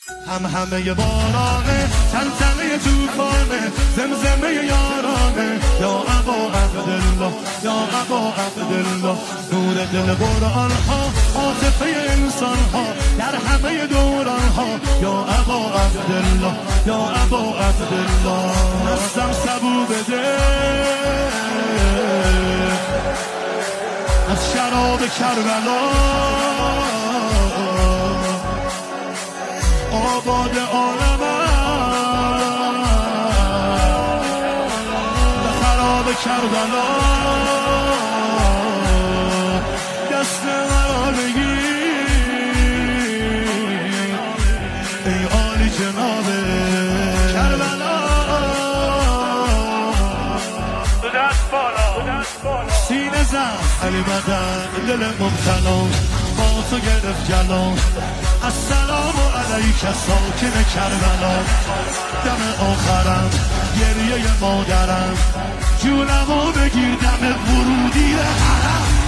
همه بارانه تلتله توفانه زمزمه یارانه یا ابا عبدالله یا ابا عبدالله نور دل قرآن ها عاطفه انسان ها در همه دوران ها یا ابا عبدالله یا ابا عبدالله دستم سبو بده از شراب کربلا آباد عالم به خراب کربلا دست مرا بگیر ای عالی جناب کربلا دست بالا سینه زن علی بدن دل مبتلا با تو گرفت جلال السلام علیک ساکن کربلا دم آخرم گریه مادرم جونمو بگیر دم ورودی حرم